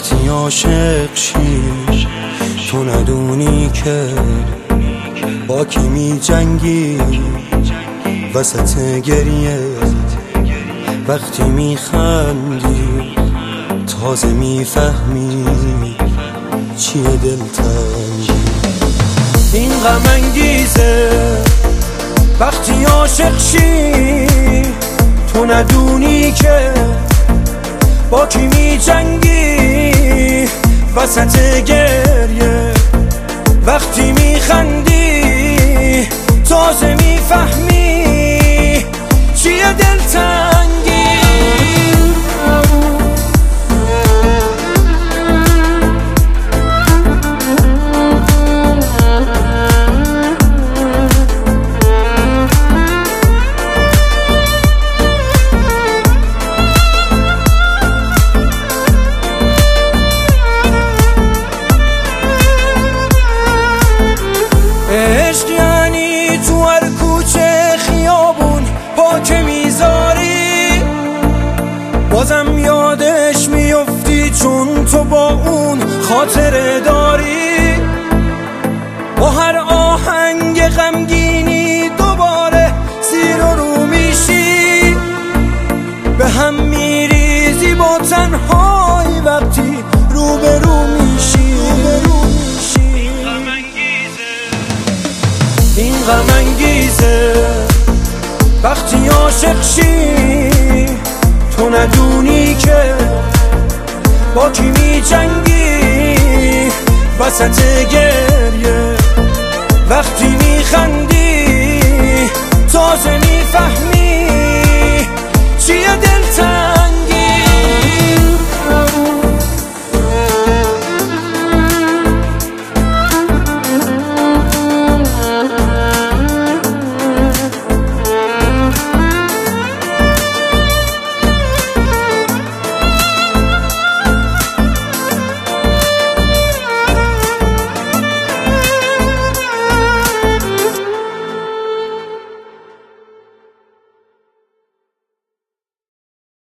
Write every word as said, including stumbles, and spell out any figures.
وقتی عاشق شی تو ندونی که با کی می جنگی وسط گریه، وقتی می خندی تازه می فهمی چیه دلتنگی. این غم انگیزه وقتی عاشق شی تو ندونی که با کی می جنگی وسط گریه، وقتی می خندی تازه می فهمی چیه دلتنگی. عشق یعنی تو هر کوچه خیابون پا که میذاری بازم یادش میفتی چون تو با اون خاطره داری، با هر آهنگ غمگینی دوباره زیر و رو میشی، به هم میریزی با تنهایی وقتی رو به رو میشی. این غم انگیزه وقتی عاشق شی تو ندونی که با کی می جنگی وسط گریه، وقتی می خندی